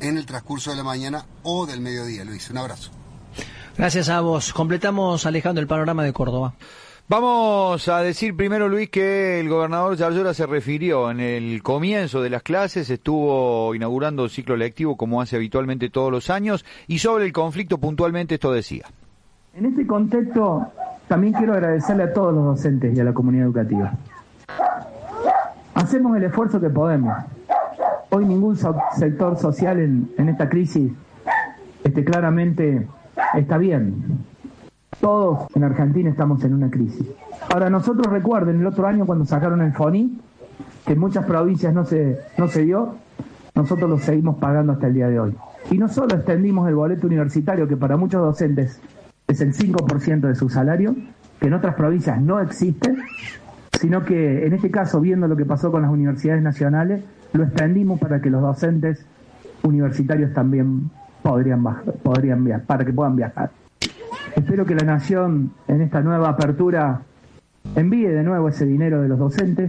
en el transcurso de la mañana o del mediodía. Luis, un abrazo. Gracias a vos. Completamos, Alejandro, el panorama de Córdoba. Vamos a decir primero, Luis, que el gobernador Yarlora se refirió en el comienzo de las clases, estuvo inaugurando ciclo lectivo como hace habitualmente todos los años, y sobre el conflicto puntualmente esto decía. En este contexto también quiero agradecerle a todos los docentes y a la comunidad educativa. Hacemos el esfuerzo que podemos. Hoy ningún sector social en esta crisis claramente está bien. Todos en Argentina estamos en una crisis. Ahora, nosotros recuerden el otro año cuando sacaron el FONI, que en muchas provincias no se dio, nosotros lo seguimos pagando hasta el día de hoy. Y no solo extendimos el boleto universitario, que para muchos docentes es el 5% de su salario, que en otras provincias no existe, sino que en este caso, viendo lo que pasó con las universidades nacionales, lo extendimos para que los docentes universitarios también podrían viajar, para que puedan viajar. Espero que la Nación, en esta nueva apertura, envíe de nuevo ese dinero de los docentes.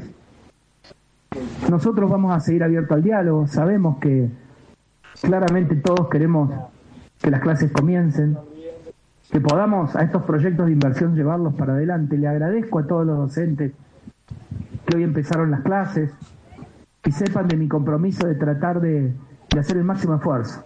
Nosotros vamos a seguir abiertos al diálogo. Sabemos que claramente todos queremos que las clases comiencen, que podamos a estos proyectos de inversión llevarlos para adelante. Le agradezco a todos los docentes que hoy empezaron las clases y sepan de mi compromiso de tratar de hacer el máximo esfuerzo.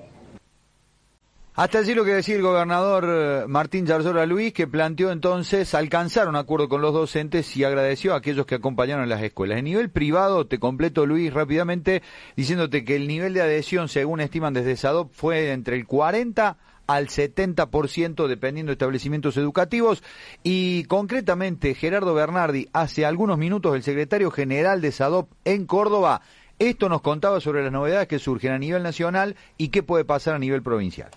Hasta allí lo que decía el gobernador Martín Yarlora, Luis, que planteó entonces alcanzar un acuerdo con los docentes y agradeció a aquellos que acompañaron en las escuelas. En nivel privado, te completo, Luis, rápidamente, diciéndote que el nivel de adhesión, según estiman desde SADOP, fue entre el 40 al 70%, dependiendo de establecimientos educativos. Y concretamente, Gerardo Bernardi, hace algunos minutos, el secretario general de SADOP en Córdoba, esto nos contaba sobre las novedades que surgen a nivel nacional y qué puede pasar a nivel provincial.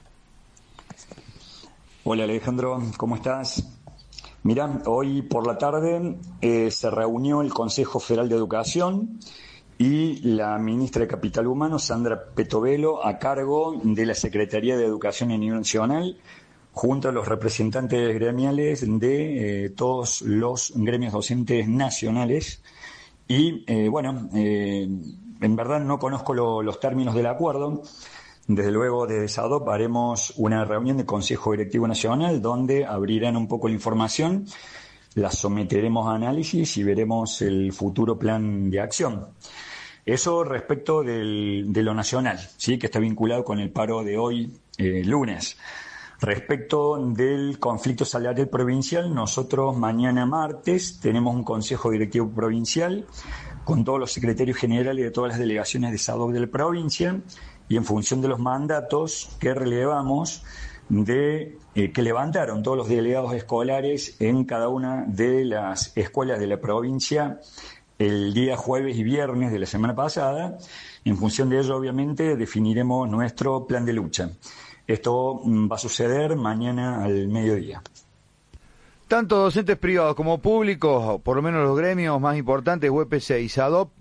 Hola Alejandro, ¿cómo estás? Mira, hoy por la tarde se reunió el Consejo Federal de Educación y la ministra de Capital Humano, Sandra Petovelo, a cargo de la Secretaría de Educación a nivel nacional, junto a los representantes gremiales de todos los gremios docentes nacionales. Y en verdad no conozco los términos del acuerdo. Desde luego, desde SADOP haremos una reunión de Consejo Directivo Nacional donde abrirán un poco la información, la someteremos a análisis y veremos el futuro plan de acción. Eso respecto de lo nacional, ¿sí?, que está vinculado con el paro de hoy, lunes. Respecto del conflicto salarial provincial, nosotros mañana martes tenemos un Consejo Directivo Provincial con todos los secretarios generales de todas las delegaciones de SADOP de la provincia, y en función de los mandatos que relevamos que levantaron todos los delegados escolares en cada una de las escuelas de la provincia el día jueves y viernes de la semana pasada, en función de ello obviamente definiremos nuestro plan de lucha. Esto va a suceder mañana al mediodía. Tanto docentes privados como públicos, por lo menos los gremios más importantes, UPC y SADOP,